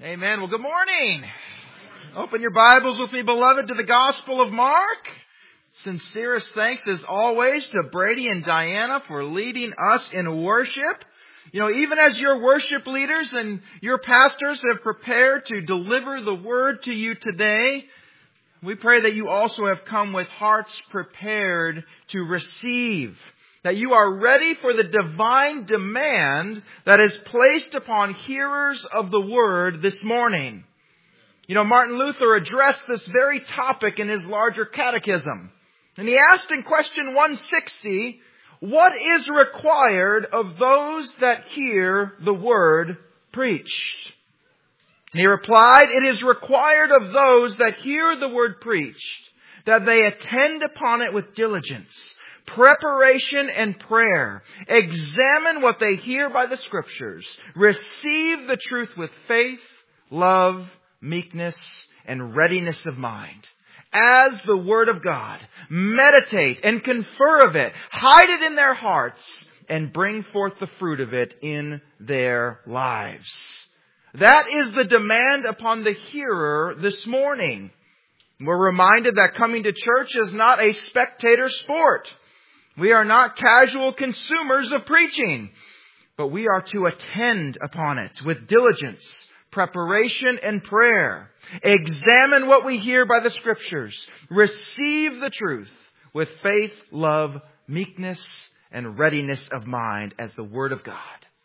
Amen. Well, good morning. Open your Bibles with me, beloved, to the Gospel of Mark. Sincerest thanks, as always, to Brady and Diana for leading us in worship. Even as your worship leaders and your pastors have prepared to deliver the Word to you today, we pray that you also have come with hearts prepared to receive. That you are ready for the divine demand that is placed upon hearers of the Word this morning. Martin Luther addressed this very topic in his larger catechism. And he asked in question 160, what is required of those that hear the Word preached? And he replied, it is required of those that hear the Word preached, that they attend upon it with diligence, preparation and prayer. Examine what they hear by the Scriptures. Receive the truth with faith, love, meekness, and readiness of mind. As the Word of God, meditate and confer of it. Hide it in their hearts and bring forth the fruit of it in their lives. That is the demand upon the hearer this morning. We're reminded that coming to church is not a spectator sport. We are not casual consumers of preaching, but we are to attend upon it with diligence, preparation, and prayer. Examine what we hear by the Scriptures. Receive the truth with faith, love, meekness, and readiness of mind as the Word of God.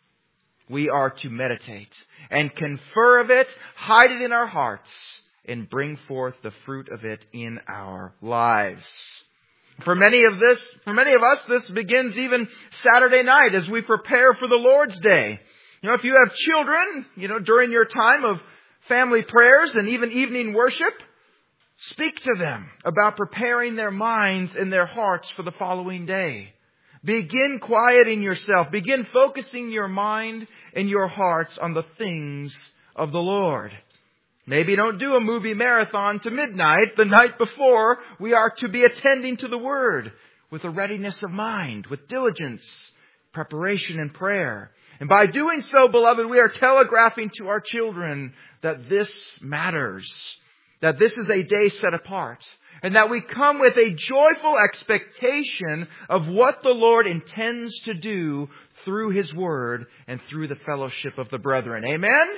We are to meditate and confer of it, hide it in our hearts, and bring forth the fruit of it in our lives. For many of us, this begins even Saturday night as we prepare for the Lord's Day. If you have children, during your time of family prayers and even evening worship, speak to them about preparing their minds and their hearts for the following day. Begin quieting yourself. Begin focusing your mind and your hearts on the things of the Lord. Maybe don't do a movie marathon to midnight the night before. We are to be attending to the Word with a readiness of mind, with diligence, preparation, and prayer. And by doing so, beloved, we are telegraphing to our children that this matters, that this is a day set apart, and that we come with a joyful expectation of what the Lord intends to do through His Word and through the fellowship of the brethren. Amen?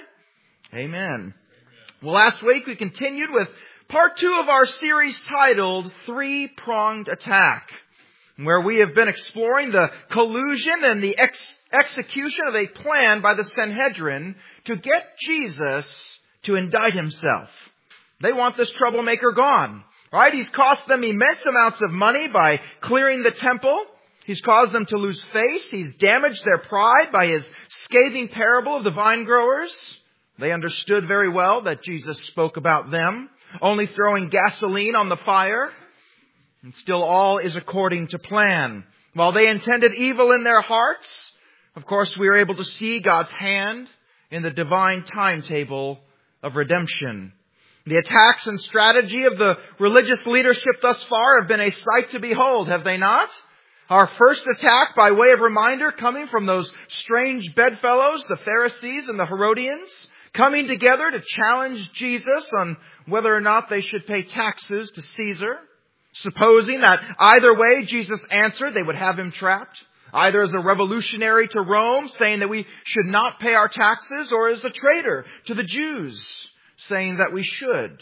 Amen. Well, last week we continued with part 2 of our series titled Three-Pronged Attack, where we have been exploring the collusion and the execution of a plan by the Sanhedrin to get Jesus to indict Himself. They want this troublemaker gone, right? He's cost them immense amounts of money by clearing the temple. He's caused them to lose face. He's damaged their pride by His scathing parable of the vine growers. They understood very well that Jesus spoke about them, only throwing gasoline on the fire. And still all is according to plan. While they intended evil in their hearts, of course we are able to see God's hand in the divine timetable of redemption. The attacks and strategy of the religious leadership thus far have been a sight to behold, have they not? Our first attack, by way of reminder, coming from those strange bedfellows, the Pharisees and the Herodians, coming together to challenge Jesus on whether or not they should pay taxes to Caesar, supposing that either way Jesus answered, they would have Him trapped, either as a revolutionary to Rome, saying that we should not pay our taxes, or as a traitor to the Jews, saying that we should.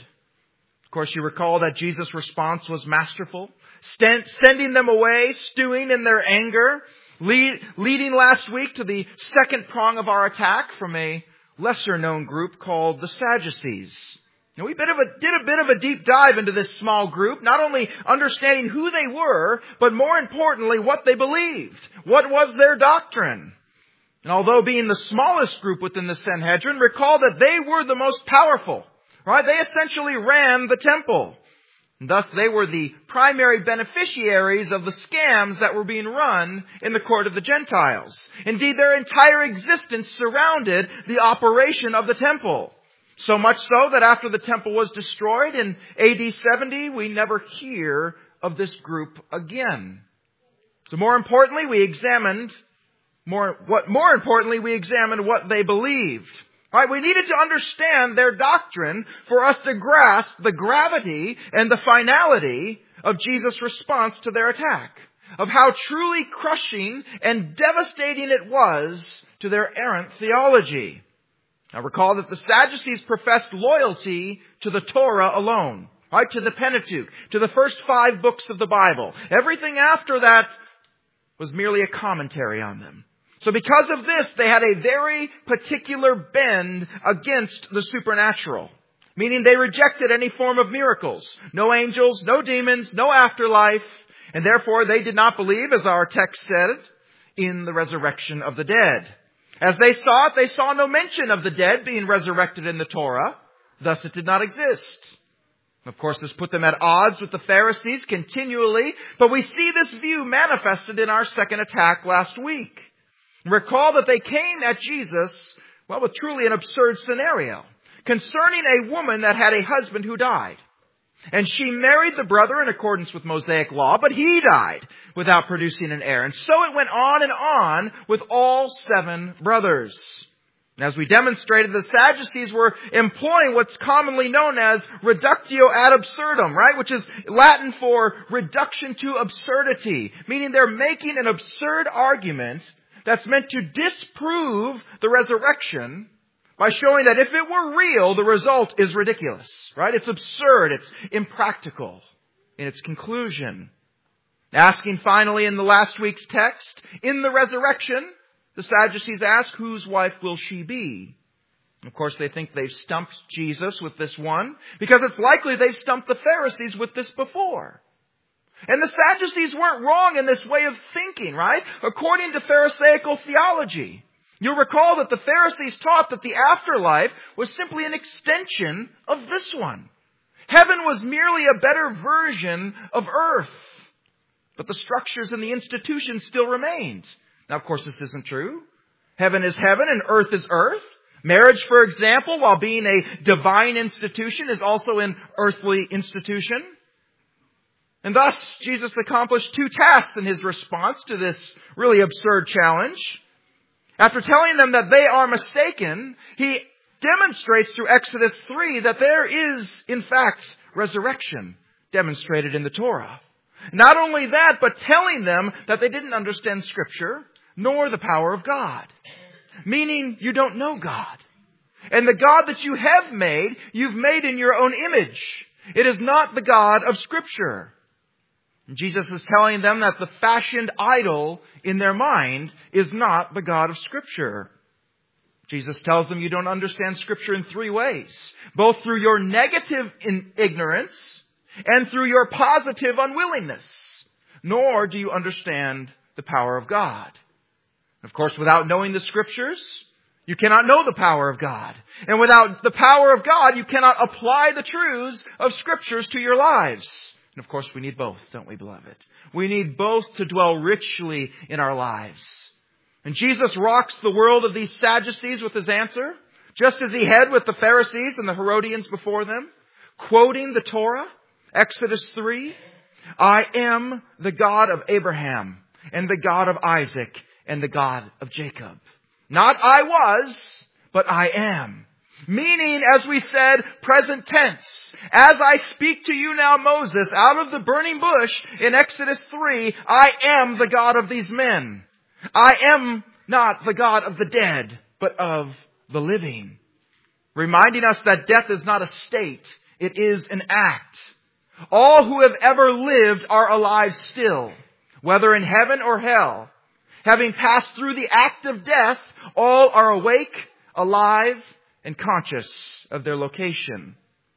Of course, you recall that Jesus' response was masterful, sending them away, stewing in their anger, leading last week to the second prong of our attack from a lesser-known group called the Sadducees. Now, we did a bit of a deep dive into this small group, not only understanding who they were, but more importantly, what they believed. What was their doctrine? And although being the smallest group within the Sanhedrin, recall that they were the most powerful, right? They essentially ran the temple. And thus, they were the primary beneficiaries of the scams that were being run in the court of the Gentiles. Indeed, their entire existence surrounded the operation of the temple. So much so that after the temple was destroyed in AD 70, we never hear of this group again. So more importantly, we examined what they believed. Right? We needed to understand their doctrine for us to grasp the gravity and the finality of Jesus' response to their attack, of how truly crushing and devastating it was to their errant theology. Now recall that the Sadducees professed loyalty to the Torah alone, right? To the Pentateuch, to the first 5 books of the Bible. Everything after that was merely a commentary on them. So because of this, they had a very particular bend against the supernatural, meaning they rejected any form of miracles. No angels, no demons, no afterlife, and therefore they did not believe, as our text said, in the resurrection of the dead. As they saw it, they saw no mention of the dead being resurrected in the Torah. Thus it did not exist. Of course, this put them at odds with the Pharisees continually, but we see this view manifested in our second attack last week. Recall that they came at Jesus, well, with truly an absurd scenario concerning a woman that had a husband who died. And she married the brother in accordance with Mosaic law, but he died without producing an heir. And so it went on and on with all 7 brothers. And as we demonstrated, the Sadducees were employing what's commonly known as reductio ad absurdum, right? Which is Latin for reduction to absurdity, meaning they're making an absurd argument that's meant to disprove the resurrection by showing that if it were real, the result is ridiculous, right? It's absurd. It's impractical in its conclusion. Asking finally in the last week's text, in the resurrection, the Sadducees ask, whose wife will she be? Of course, they think they've stumped Jesus with this one, because it's likely they've stumped the Pharisees with this before. And the Sadducees weren't wrong in this way of thinking, right? According to Pharisaical theology, you'll recall that the Pharisees taught that the afterlife was simply an extension of this one. Heaven was merely a better version of earth, but the structures and the institutions still remained. Now, of course, this isn't true. Heaven is heaven and earth is earth. Marriage, for example, while being a divine institution, is also an earthly institution. And thus, Jesus accomplished 2 tasks in His response to this really absurd challenge. After telling them that they are mistaken, He demonstrates through Exodus 3 that there is, in fact, resurrection demonstrated in the Torah. Not only that, but telling them that they didn't understand Scripture, nor the power of God. Meaning, you don't know God. And the God that you have made, you've made in your own image. It is not the God of Scripture. Jesus is telling them that the fashioned idol in their mind is not the God of Scripture. Jesus tells them you don't understand Scripture in 3 ways. Both through your negative ignorance and through your positive unwillingness. Nor do you understand the power of God. Of course, without knowing the Scriptures, you cannot know the power of God. And without the power of God, you cannot apply the truths of Scriptures to your lives. And of course, we need both, don't we, beloved? We need both to dwell richly in our lives. And Jesus rocks the world of these Sadducees with His answer, just as He had with the Pharisees and the Herodians before them, quoting the Torah, Exodus 3, I am the God of Abraham and the God of Isaac and the God of Jacob. Not I was, but I am. Meaning, as we said, present tense. As I speak to you now, Moses, out of the burning bush in Exodus 3, I am the God of these men. I am not the God of the dead, but of the living. Reminding us that death is not a state, it is an act. All who have ever lived are alive still, whether in heaven or hell. Having passed through the act of death, all are awake, alive, and conscious of their location.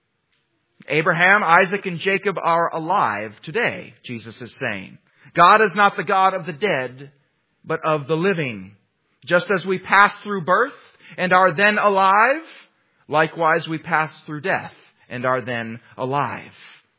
Abraham, Isaac, and Jacob are alive today, Jesus is saying. God is not the God of the dead, but of the living. Just as we pass through birth and are then alive, likewise we pass through death and are then alive.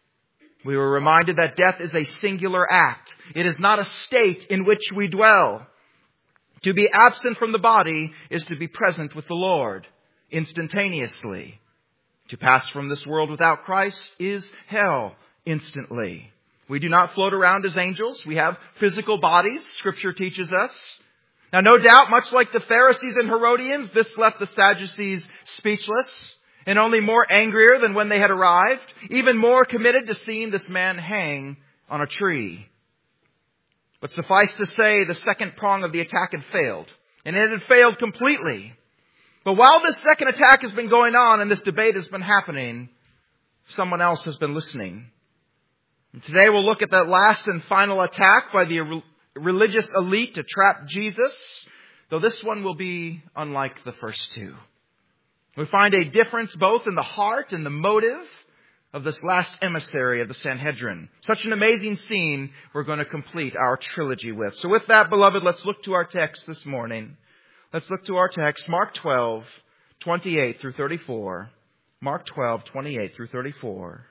We were reminded that death is a singular act. It is not a state in which we dwell. To be absent from the body is to be present with the Lord instantaneously. To pass from this world without Christ is hell instantly. We do not float around as angels. We have physical bodies, Scripture teaches us. Now, no doubt, much like the Pharisees and Herodians, this left the Sadducees speechless and only more angrier than when they had arrived, even more committed to seeing this man hang on a tree. But suffice to say, the second prong of the attack had failed, and it had failed completely. But while this second attack has been going on and this debate has been happening, someone else has been listening. And today we'll look at that last and final attack by the religious elite to trap Jesus, though this one will be unlike the first two. We find a difference both in the heart and the motive of this last emissary of the Sanhedrin. Such an amazing scene we're going to complete our trilogy with. So with that, beloved, let's look to our text this morning. Let's look to our text, Mark 12, 28 through 34. Mark 12, 28 through 34.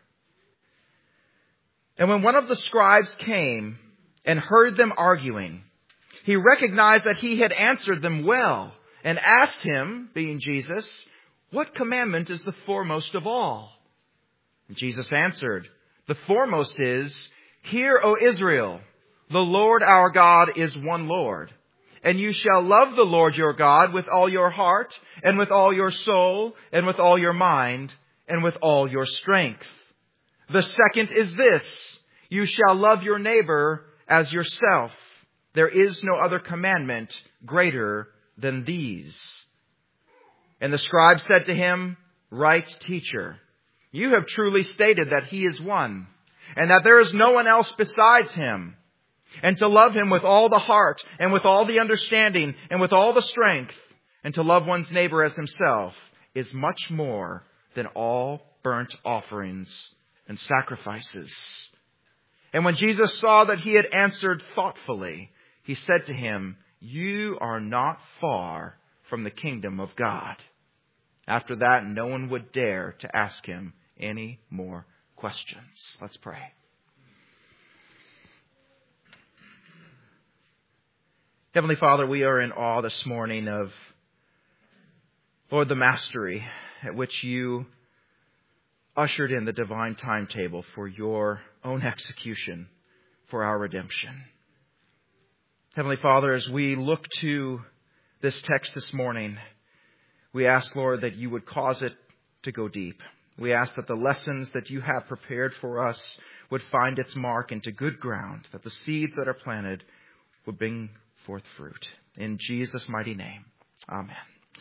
And when one of the scribes came and heard them arguing, he recognized that he had answered them well and asked him, being Jesus, "What commandment is the foremost of all?" And Jesus answered, "The foremost is, 'Hear, O Israel, the Lord our God is one Lord. And you shall love the Lord your God with all your heart, and with all your soul, and with all your mind, and with all your strength. The second is this, you shall love your neighbor as yourself. There is no other commandment greater than these.' And the scribe said to him, 'Right, teacher, you have truly stated that he is one, and that there is no one else besides him. And to love him with all the heart, and with all the understanding, and with all the strength, and to love one's neighbor as himself, is much more than all burnt offerings and sacrifices.' And when Jesus saw that he had answered thoughtfully, he said to him, 'You are not far from the kingdom of God.' After that, no one would dare to ask him any more questions." Let's pray. Heavenly Father, we are in awe this morning of, Lord, the mastery at which you ushered in the divine timetable for your own execution for our redemption. Heavenly Father, as we look to this text this morning, we ask, Lord, that you would cause it to go deep. We ask that the lessons that you have prepared for us would find its mark into good ground, that the seeds that are planted would bring forth fruit. In Jesus' mighty name, amen.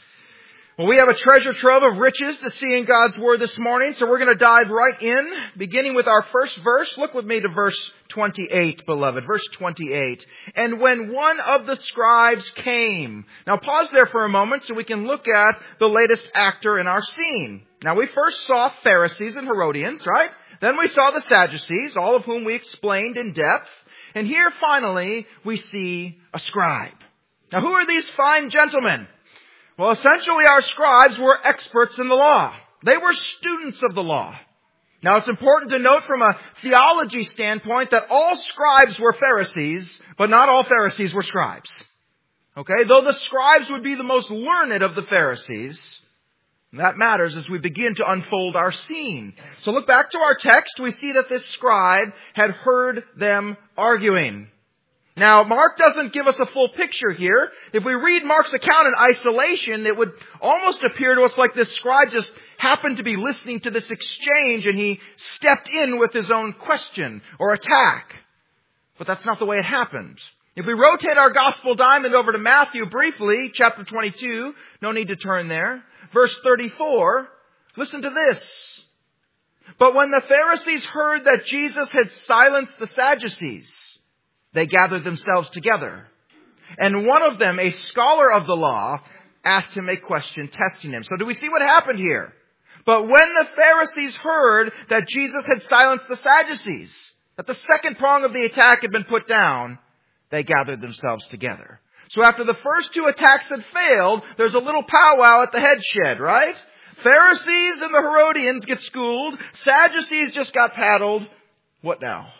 Well, we have a treasure trove of riches to see in God's Word this morning, so we're going to dive right in, beginning with our first verse. Look with me to verse 28, beloved. Verse 28. "And when one of the scribes came." Now pause there for a moment so we can look at the latest actor in our scene. Now we first saw Pharisees and Herodians, right? Then we saw the Sadducees, all of whom we explained in depth. And here finally we see a scribe. Now who are these fine gentlemen? Well, essentially our scribes were experts in the law. They were students of the law. Now it's important to note from a theology standpoint that all scribes were Pharisees, but not all Pharisees were scribes. Okay? Though the scribes would be the most learned of the Pharisees, that matters as we begin to unfold our scene. So look back to our text. We see that this scribe had heard them arguing. Now, Mark doesn't give us a full picture here. If we read Mark's account in isolation, it would almost appear to us like this scribe just happened to be listening to this exchange and he stepped in with his own question or attack. But that's not the way it happened. If we rotate our gospel diamond over to Matthew briefly, chapter 22, no need to turn there. Verse 34, listen to this. "But when the Pharisees heard that Jesus had silenced the Sadducees, they gathered themselves together. And one of them, a scholar of the law, asked him a question, testing him." So do we see what happened here? But when the Pharisees heard that Jesus had silenced the Sadducees, that the second prong of the attack had been put down, they gathered themselves together. So after the first two attacks had failed, there's a little powwow at the head shed, right? Pharisees and the Herodians get schooled. Sadducees just got paddled. What now?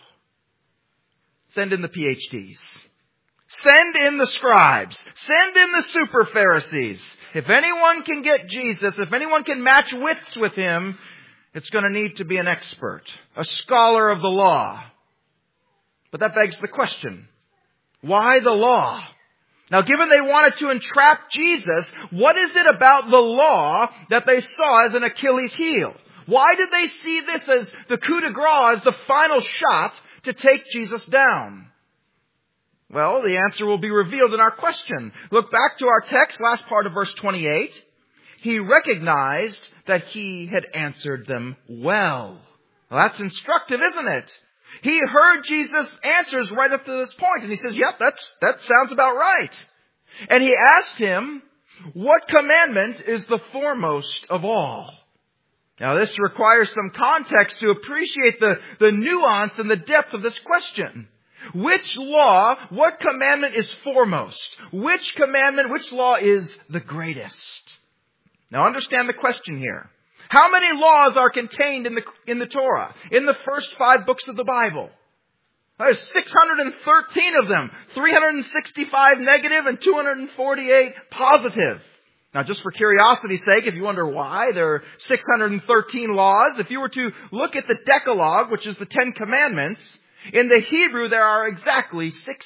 Send in the PhDs. Send in the scribes. Send in the super Pharisees. If anyone can get Jesus, if anyone can match wits with him, it's going to need to be an expert, a scholar of the law. But that begs the question, why the law? Now, given they wanted to entrap Jesus, what is it about the law that they saw as an Achilles heel? Why did they see this as the coup de grace, as the final shot to take Jesus down? Well, the answer will be revealed in our question. Look back to our text, last part of verse 28. He recognized that he had answered them well. Well, that's instructive, isn't it? He heard Jesus' answers right up to this point, and he says, yep, that sounds about right. And he asked him, what commandment is the foremost of all? Now, this requires some context to appreciate the nuance and the depth of this question. Which law, what commandment is foremost? Which commandment, which law is the greatest? Now, understand the question here. How many laws are contained in the Torah, in the first 5 books of the Bible? There's 613 of them, 365 negative and 248 positive. Now, just for curiosity's sake, if you wonder why there are 613 laws, if you were to look at the Decalogue, which is the 10 Commandments, in the Hebrew there are exactly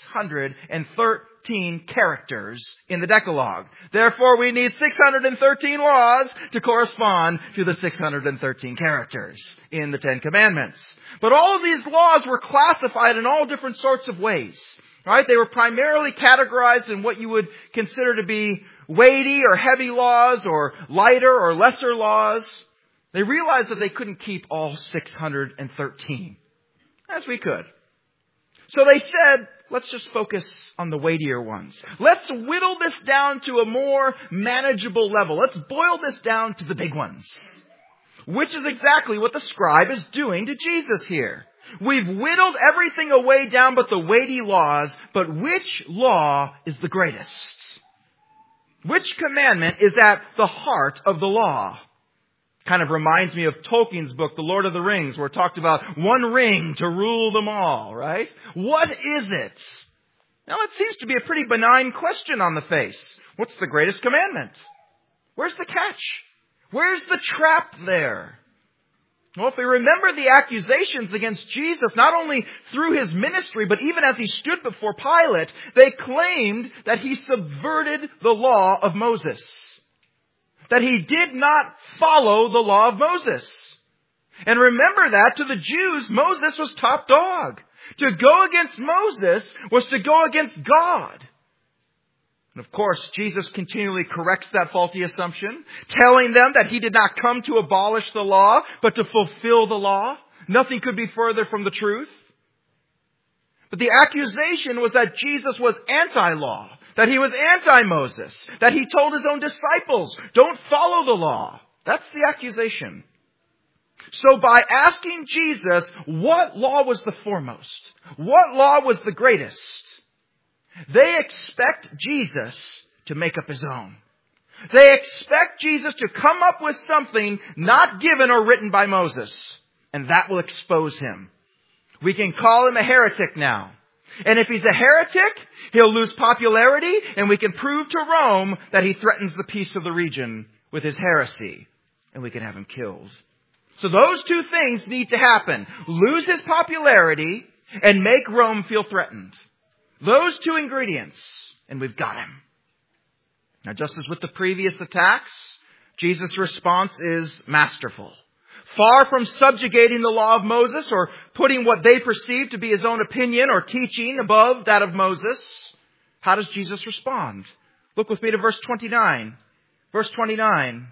613 characters in the Decalogue. Therefore, we need 613 laws to correspond to the 613 characters in the 10 Commandments. But all of these laws were classified in all different sorts of ways. Right? They were primarily categorized in what you would consider to be weighty or heavy laws, or lighter or lesser laws. They realized that they couldn't keep all 613, as we could. So they said, let's just focus on the weightier ones. Let's whittle this down to a more manageable level. Let's boil this down to the big ones. Which is exactly what the scribe is doing to Jesus here. We've whittled everything away down but the weighty laws, but which law is the greatest? Which commandment is at the heart of the law? Kind of reminds me of Tolkien's book, The Lord of the Rings, where it talked about one ring to rule them all, right? What is it? Now, it seems to be a pretty benign question on the face. What's the greatest commandment? Where's the catch? Where's the trap there? Well, if we remember the accusations against Jesus, not only through his ministry, but even as he stood before Pilate, they claimed that he subverted the law of Moses. That he did not follow the law of Moses. And remember that to the Jews, Moses was top dog. To go against Moses was to go against God. And of course, Jesus continually corrects that faulty assumption, telling them that he did not come to abolish the law, but to fulfill the law. Nothing could be further from the truth. But the accusation was that Jesus was anti-law, that he was anti-Moses, that he told his own disciples, don't follow the law. That's the accusation. So by asking Jesus what law was the foremost, what law was the greatest, they expect Jesus to make up his own. They expect Jesus to come up with something not given or written by Moses. And that will expose him. We can call him a heretic now. And if he's a heretic, he'll lose popularity, and we can prove to Rome that he threatens the peace of the region with his heresy. And we can have him killed. So those two things need to happen. Lose his popularity and make Rome feel threatened. Those two ingredients, and we've got him. Now, just as with the previous attacks, Jesus' response is masterful. Far from subjugating the law of Moses or putting what they perceive to be his own opinion or teaching above that of Moses, how does Jesus respond? Look with me to verse 29. Verse 29.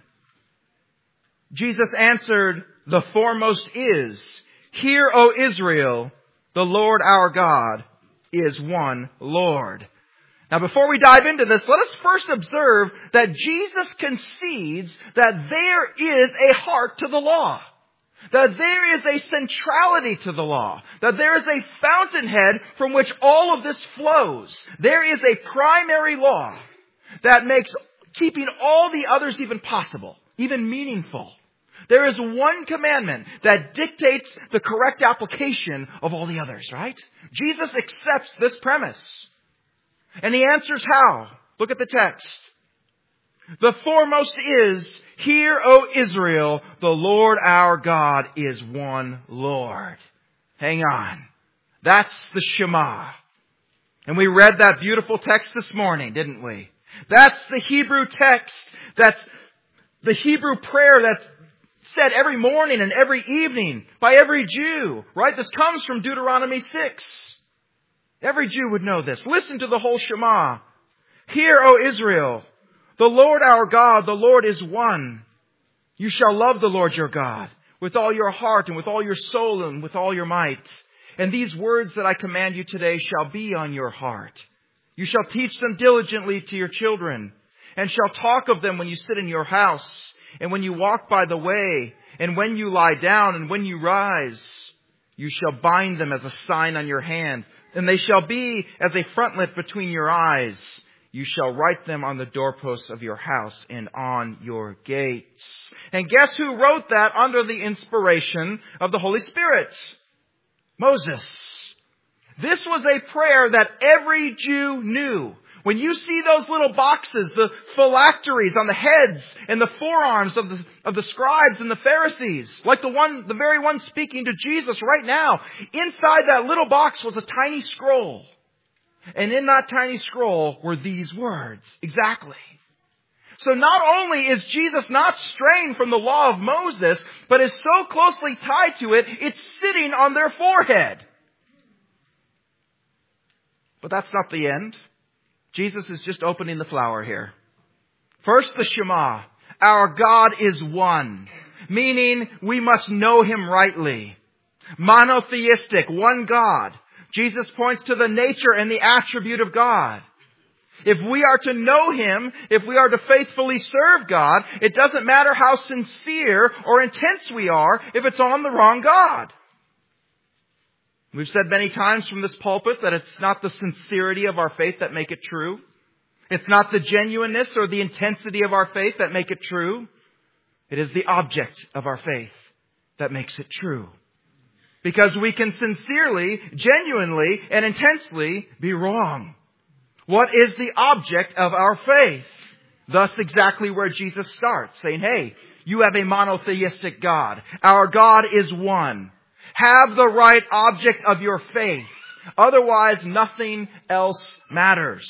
Jesus answered, the foremost is, hear, O Israel, the Lord our God is one Lord. Now, before we dive into this, let us first observe that Jesus concedes that there is a heart to the law. That there is a centrality to the law. That there is a fountainhead from which all of this flows. There is a primary law that makes keeping all the others even possible, even meaningful. There is one commandment that dictates the correct application of all the others, right? Jesus accepts this premise. And he answers how? Look at the text. The foremost is, hear, O Israel, the Lord our God is one Lord. Hang on. That's the Shema. And we read that beautiful text this morning, didn't we? That's the Hebrew text. That's the Hebrew prayer that's said every morning and every evening by every Jew, right? This comes from Deuteronomy 6. Every Jew would know this. Listen to the whole Shema. Hear, O Israel, the Lord our God, the Lord is one. You shall love the Lord your God with all your heart and with all your soul and with all your might. And these words that I command you today shall be on your heart. You shall teach them diligently to your children, and shall talk of them when you sit in your house, and when you walk by the way, and when you lie down, and when you rise. You shall bind them as a sign on your hand, and they shall be as a frontlet between your eyes. You shall write them on the doorposts of your house and on your gates. And guess who wrote that under the inspiration of the Holy Spirit? Moses. This was a prayer that every Jew knew. When you see those little boxes, the phylacteries on the heads and the forearms of the scribes and the Pharisees, like the very one speaking to Jesus right now, inside that little box was a tiny scroll. And in that tiny scroll were these words. Exactly. So not only is Jesus not straying from the law of Moses, but is so closely tied to it, it's sitting on their forehead. But that's not the end. Jesus is just opening the flower here. First, the Shema. Our God is one, meaning we must know Him rightly. Monotheistic, one God. Jesus points to the nature and the attribute of God. If we are to know Him, if we are to faithfully serve God, it doesn't matter how sincere or intense we are if it's on the wrong God. We've said many times from this pulpit that it's not the sincerity of our faith that make it true. It's not the genuineness or the intensity of our faith that make it true. It is the object of our faith that makes it true. Because we can sincerely, genuinely, and intensely be wrong. What is the object of our faith? Thus exactly where Jesus starts, saying, hey, you have a monotheistic God. Our God is one. Have the right object of your faith. Otherwise, nothing else matters.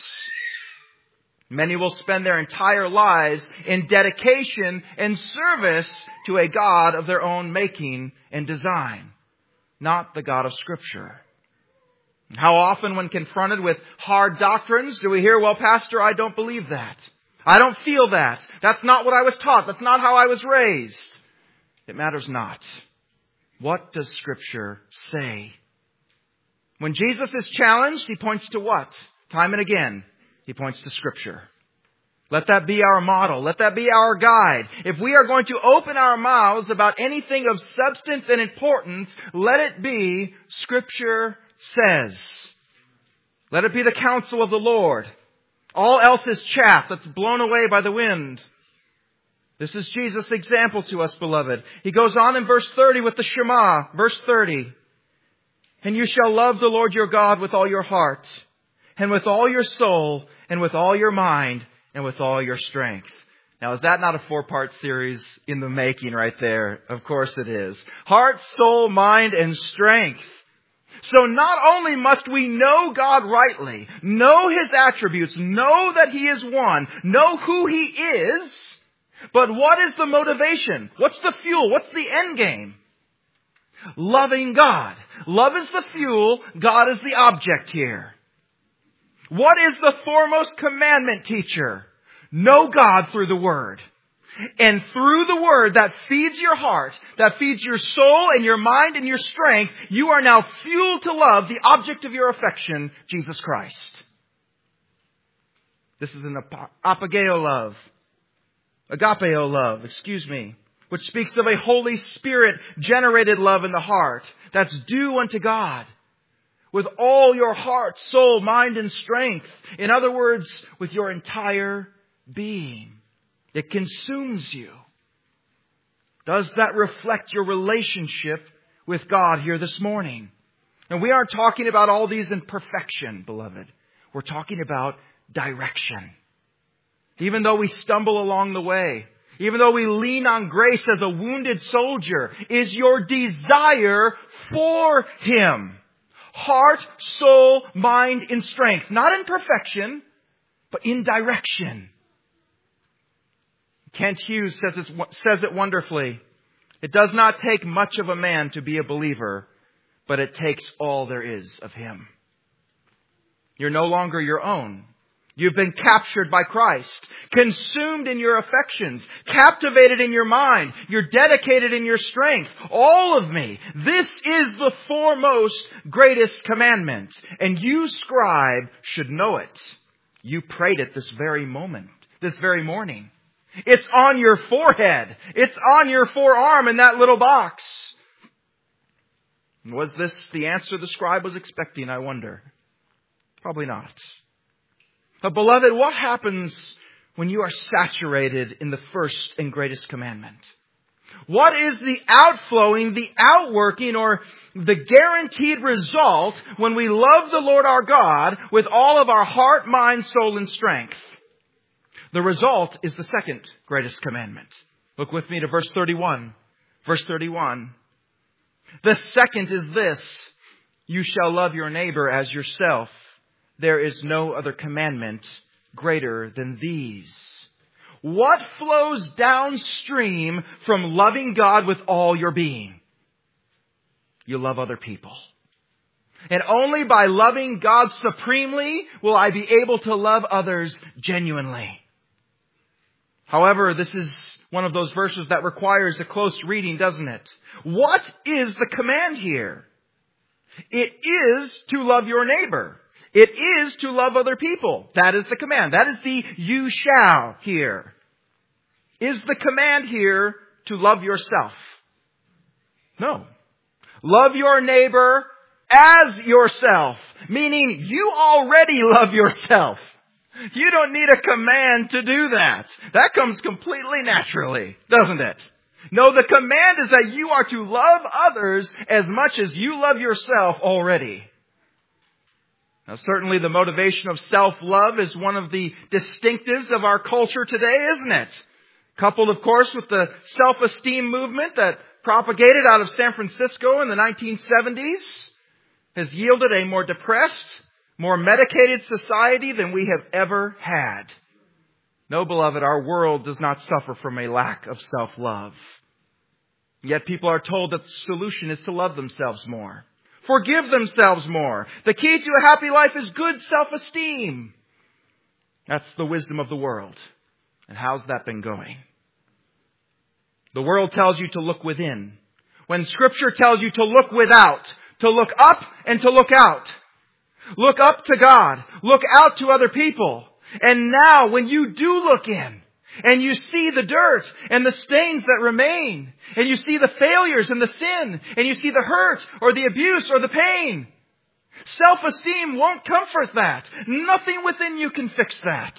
Many will spend their entire lives in dedication and service to a God of their own making and design, not the God of Scripture. How often when confronted with hard doctrines do we hear, well, Pastor, I don't believe that. I don't feel that. That's not what I was taught. That's not how I was raised. It matters not. What does Scripture say? When Jesus is challenged, He points to what? Time and again, He points to Scripture. Let that be our model. Let that be our guide. If we are going to open our mouths about anything of substance and importance, let it be Scripture says. Let it be the counsel of the Lord. All else is chaff that's blown away by the wind. This is Jesus' example to us, beloved. He goes on in verse 30 with the Shema. Verse 30. And you shall love the Lord your God with all your heart, and with all your soul, and with all your mind, and with all your strength. Now, is that not a 4-part series in the making right there? Of course it is. Heart, soul, mind, and strength. So not only must we know God rightly, know His attributes, know that He is one, know who He is, but what is the motivation? What's the fuel? What's the end game? Loving God. Love is the fuel. God is the object here. What is the foremost commandment, teacher? Know God through the Word. And through the Word that feeds your heart, that feeds your soul and your mind and your strength, you are now fueled to love the object of your affection, Jesus Christ. This is an apageo love. Agapeo love, which speaks of a Holy Spirit generated love in the heart that's due unto God. With all your heart, soul, mind, and strength. In other words, with your entire being. It consumes you. Does that reflect your relationship with God here this morning? And we aren't talking about all these in perfection, beloved. We're talking about direction. Even though we stumble along the way, even though we lean on grace as a wounded soldier, is your desire for Him. Heart, soul, mind, in strength. Not in perfection, but in direction. Kent Hughes says it wonderfully. It does not take much of a man to be a believer, but it takes all there is of him. You're no longer your own. You've been captured by Christ, consumed in your affections, captivated in your mind. You're dedicated in your strength. All of me. This is the foremost, greatest commandment. And you, scribe, should know it. You prayed it this very moment, this very morning. It's on your forehead. It's on your forearm in that little box. Was this the answer the scribe was expecting, I wonder? Probably not. But beloved, what happens when you are saturated in the first and greatest commandment? What is the outflowing, the outworking, or the guaranteed result when we love the Lord our God with all of our heart, mind, soul, and strength? The result is the second greatest commandment. Look with me to verse 31. Verse 31. The second is this: you shall love your neighbor as yourself. There is no other commandment greater than these. What flows downstream from loving God with all your being? You love other people. And only by loving God supremely will I be able to love others genuinely. However, this is one of those verses that requires a close reading, doesn't it? What is the command here? It is to love your neighbor. It is to love other people. That is the command. That is the you shall here. Is the command here to love yourself? No. Love your neighbor as yourself. Meaning you already love yourself. You don't need a command to do that. That comes completely naturally, doesn't it? No, the command is that you are to love others as much as you love yourself already. Now, certainly the motivation of self-love is one of the distinctives of our culture today, isn't it? Coupled, of course, with the self-esteem movement that propagated out of San Francisco in the 1970s, has yielded a more depressed, more medicated society than we have ever had. No, beloved, our world does not suffer from a lack of self-love. Yet people are told that the solution is to love themselves more. Forgive themselves more. The key to a happy life is good self-esteem. That's the wisdom of the world. And how's that been going? The world tells you to look within, when Scripture tells you to look without, to look up and to look out. Look up to God. Look out to other people. And now when you do look in, and you see the dirt and the stains that remain, and you see the failures and the sin, and you see the hurt or the abuse or the pain, self-esteem won't comfort that. Nothing within you can fix that.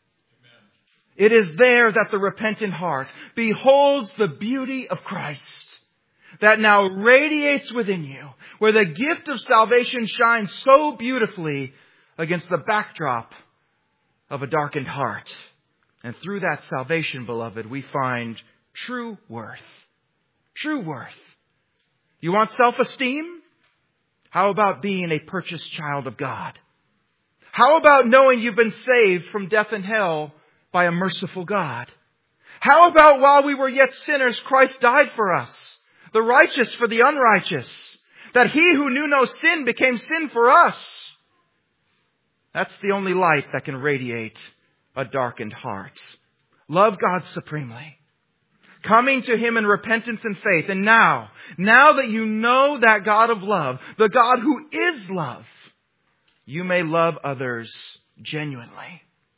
It is there that the repentant heart beholds the beauty of Christ that now radiates within you, where the gift of salvation shines so beautifully against the backdrop of a darkened heart. And through that salvation, beloved, we find true worth. True worth. You want self-esteem? How about being a purchased child of God? How about knowing you've been saved from death and hell by a merciful God? How about while we were yet sinners, Christ died for us, the righteous for the unrighteous, that He who knew no sin became sin for us? That's the only light that can radiate a darkened heart. Love God supremely. Coming to Him in repentance and faith. And now that you know that God of love, the God who is love, you may love others genuinely.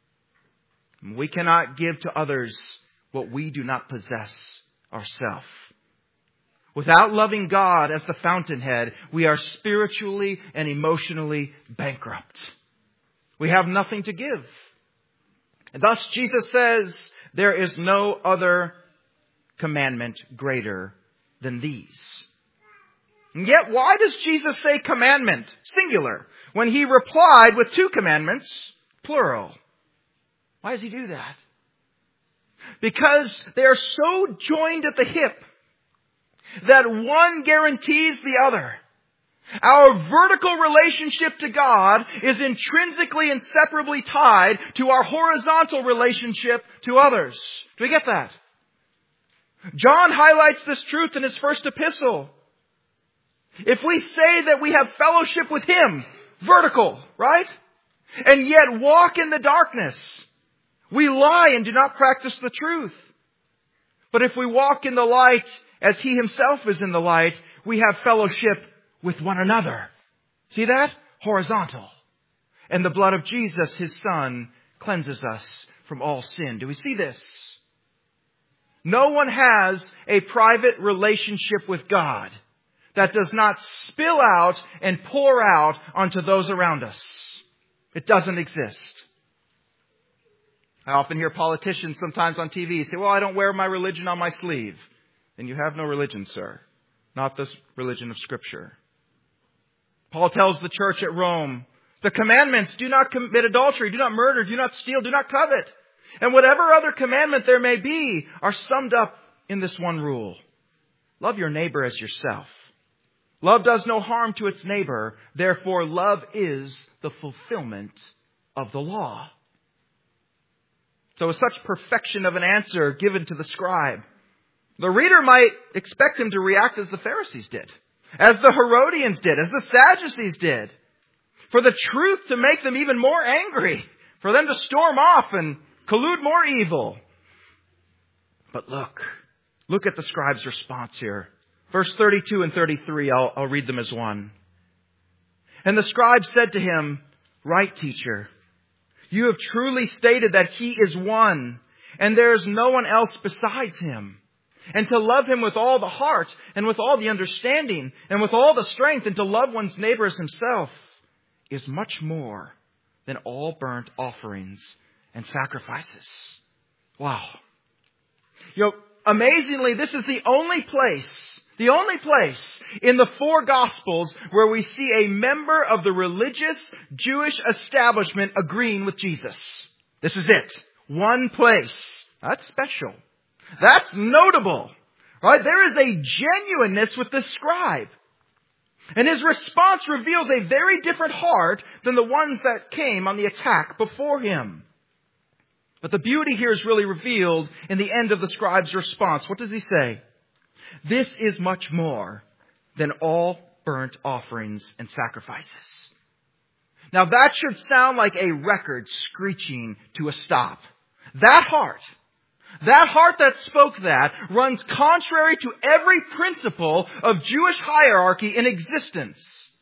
We cannot give to others what we do not possess ourselves. Without loving God as the fountainhead, we are spiritually and emotionally bankrupt. We have nothing to give. And thus Jesus says, there is no other commandment greater than these. And yet, why does Jesus say commandment, singular, when He replied with two commandments, plural? Why does He do that? Because they are so joined at the hip that one guarantees the other. Our vertical relationship to God is intrinsically, inseparably tied to our horizontal relationship to others. Do we get that? John highlights this truth in his first epistle. If we say that we have fellowship with Him, vertical, right? And yet walk in the darkness, we lie and do not practice the truth. But if we walk in the light as He Himself is in the light, we have fellowship with one another. See that? Horizontal. And the blood of Jesus, His Son, cleanses us from all sin. Do we see this? No one has a private relationship with God that does not spill out and pour out onto those around us. It doesn't exist. I often hear politicians sometimes on TV say, well, I don't wear my religion on my sleeve. Then you have no religion, sir. Not this religion of Scripture. Paul tells the church at Rome, the commandments, do not commit adultery, do not murder, do not steal, do not covet. And whatever other commandment there may be are summed up in this one rule. Love your neighbor as yourself. Love does no harm to its neighbor. Therefore, love is the fulfillment of the law. So with such perfection of an answer given to the scribe, the reader might expect him to react as the Pharisees did, as the Herodians did, as the Sadducees did, for the truth to make them even more angry, for them to storm off and collude more evil. But look at the scribe's response here. Verse 32 and 33, I'll read them as one. And the scribe said to him, right, teacher, you have truly stated that He is one, and there is no one else besides Him. And to love Him with all the heart, and with all the understanding, and with all the strength, and to love one's neighbor as himself, is much more than all burnt offerings and sacrifices. Wow. Amazingly, this is the only place in the four Gospels where we see a member of the religious Jewish establishment agreeing with Jesus. This is it. One place. That's special. That's notable. Right? There is a genuineness with this scribe. And his response reveals a very different heart than the ones that came on the attack before him. But the beauty here is really revealed in the end of the scribe's response. What does he say? This is much more than all burnt offerings and sacrifices. Now that should sound like a record screeching to a stop. That heart that spoke that runs contrary to every principle of Jewish hierarchy in existence.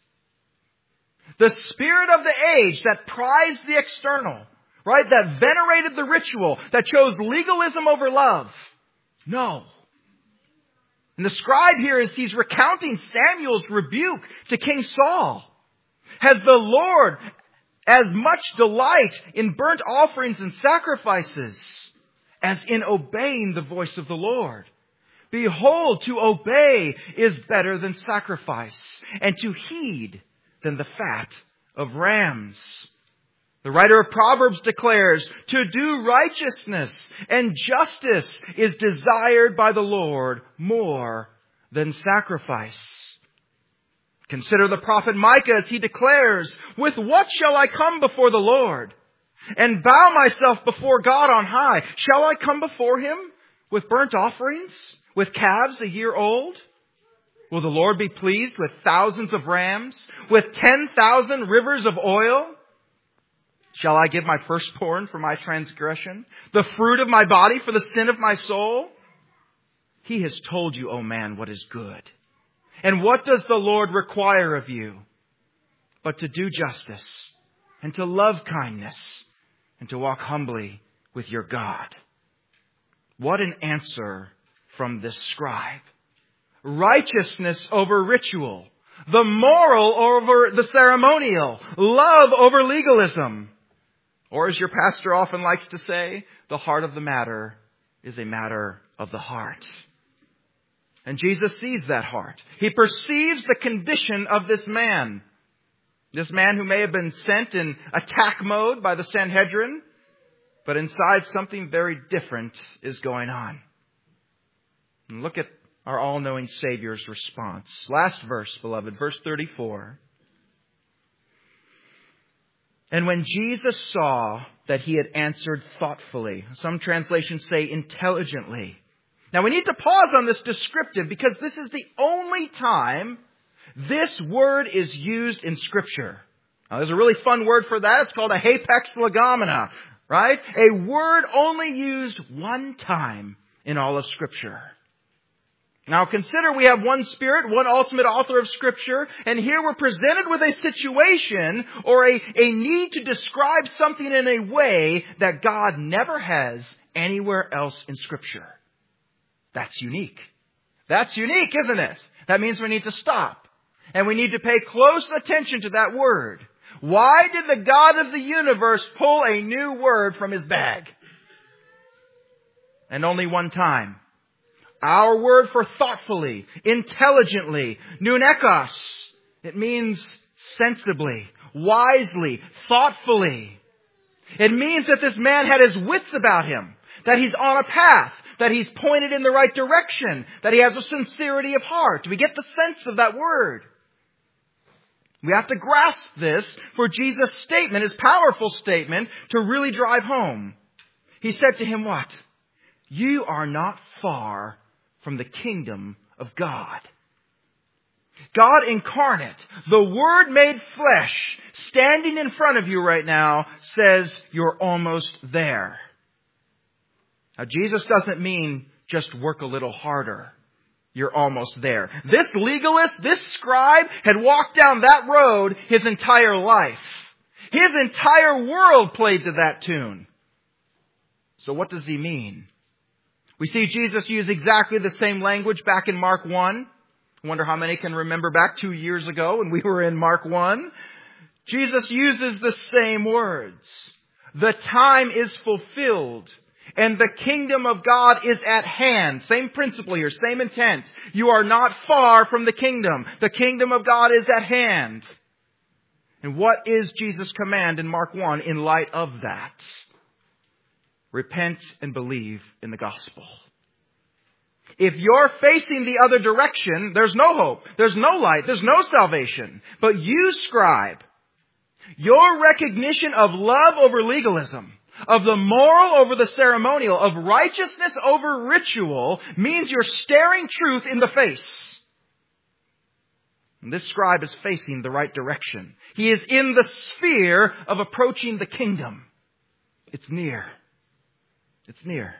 The spirit of the age that prized the external, right? That venerated the ritual, that chose legalism over love. No. And the scribe here, as he's recounting Samuel's rebuke to King Saul, has the Lord as much delight in burnt offerings and sacrifices as in obeying the voice of the Lord. Behold, to obey is better than sacrifice, and to heed than the fat of rams. The writer of Proverbs declares, to do righteousness and justice is desired by the Lord more than sacrifice. Consider the prophet Micah as he declares, with what shall I come before the Lord and bow myself before God on high? Shall I come before Him with burnt offerings, with calves a year old? Will the Lord be pleased with thousands of rams, with 10,000 rivers of oil? Shall I give my firstborn for my transgression, the fruit of my body for the sin of my soul? He has told you, O man, what is good. And what does the Lord require of you? But to do justice, and to love kindness, and to walk humbly with your God. What an answer from this scribe. Righteousness over ritual. The moral over the ceremonial. Love over legalism. Or as your pastor often likes to say, the heart of the matter is a matter of the heart. And Jesus sees that heart. He perceives the condition of this man. This man who may have been sent in attack mode by the Sanhedrin, but inside something very different is going on. And look at our all-knowing Savior's response. Last verse, beloved, verse 34. And when Jesus saw that he had answered thoughtfully, some translations say intelligently. Now we need to pause on this descriptive because this is the only time this word is used in Scripture. Now there's a really fun word for that. It's called a hapax legomena, right? A word only used one time in all of Scripture. Now consider we have one Spirit, one ultimate author of Scripture, and here we're presented with a situation or a need to describe something in a way that God never has anywhere else in Scripture. That's unique. That's unique, isn't it? That means we need to stop. And we need to pay close attention to that word. Why did the God of the universe pull a new word from His bag? And only one time. Our word for thoughtfully, intelligently, nounekos. It means sensibly, wisely, thoughtfully. It means that this man had his wits about him, that he's on a path, that he's pointed in the right direction, that he has a sincerity of heart. We get the sense of that word. We have to grasp this for Jesus' statement, his powerful statement, to really drive home. He said to him what? You are not far from the kingdom of God. God incarnate, the Word made flesh, standing in front of you right now, says you're almost there. Now, Jesus doesn't mean just work a little harder. You're almost there. This legalist, this scribe, had walked down that road his entire life. His entire world played to that tune. So what does he mean? We see Jesus use exactly the same language back in Mark 1. I wonder how many can remember back 2 years ago when we were in Mark 1. Jesus uses the same words. The time is fulfilled and the kingdom of God is at hand. Same principle here, same intent. You are not far from the kingdom. The kingdom of God is at hand. And what is Jesus' command in Mark 1 in light of that? Repent and believe in the gospel. If you're facing the other direction, there's no hope, there's no light, there's no salvation. But you, scribe, your recognition of love over legalism, of the moral over the ceremonial, of righteousness over ritual, means you're staring truth in the face. And this scribe is facing the right direction. He is in the sphere of approaching the kingdom. It's near. It's near.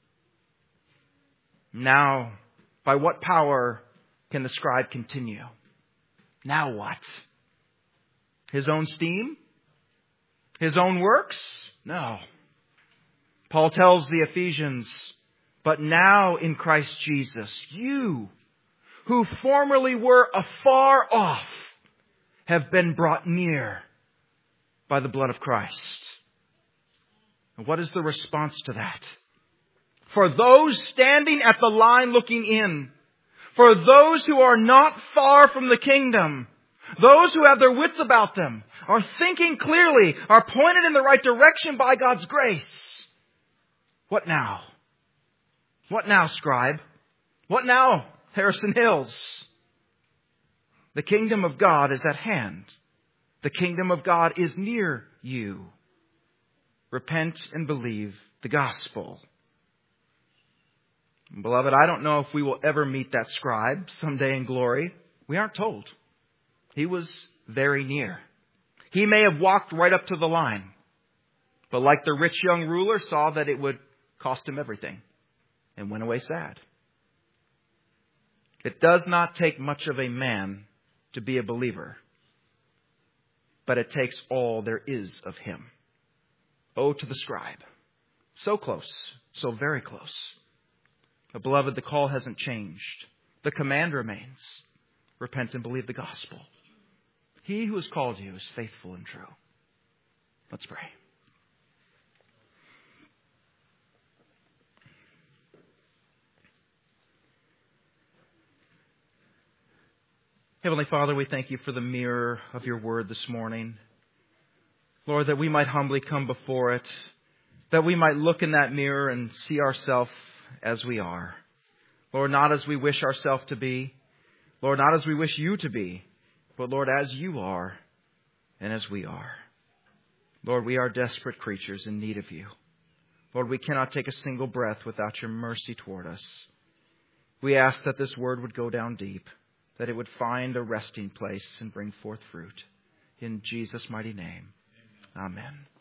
Now, by what power can the scribe continue? Now what? His own steam? His own works? No. Paul tells the Ephesians, but now in Christ Jesus, you who formerly were afar off have been brought near by the blood of Christ. And what is the response to that? For those standing at the line looking in, for those who are not far from the kingdom, those who have their wits about them, are thinking clearly, are pointed in the right direction by God's grace. What now? What now, scribe? What now, Harrison Hills? The kingdom of God is at hand. The kingdom of God is near you. Repent and believe the gospel. Beloved, I don't know if we will ever meet that scribe someday in glory. We aren't told. He was very near. He may have walked right up to the line, but like the rich young ruler, saw that it would cost him everything and went away sad. It does not take much of a man to be a believer, but it takes all there is of him. Oh, to the scribe. So close, so very close. But beloved, the call hasn't changed. The command remains. Repent and believe the gospel. He who has called you is faithful and true. Let's pray. Heavenly Father, we thank you for the mirror of your word this morning. Lord, that we might humbly come before it, that we might look in that mirror and see ourselves as we are. Lord, not as we wish ourselves to be. Lord, not as we wish you to be. But Lord, as you are and as we are. Lord, we are desperate creatures in need of you. Lord, we cannot take a single breath without your mercy toward us. We ask that this word would go down deep, that it would find a resting place and bring forth fruit. In Jesus' mighty name, amen.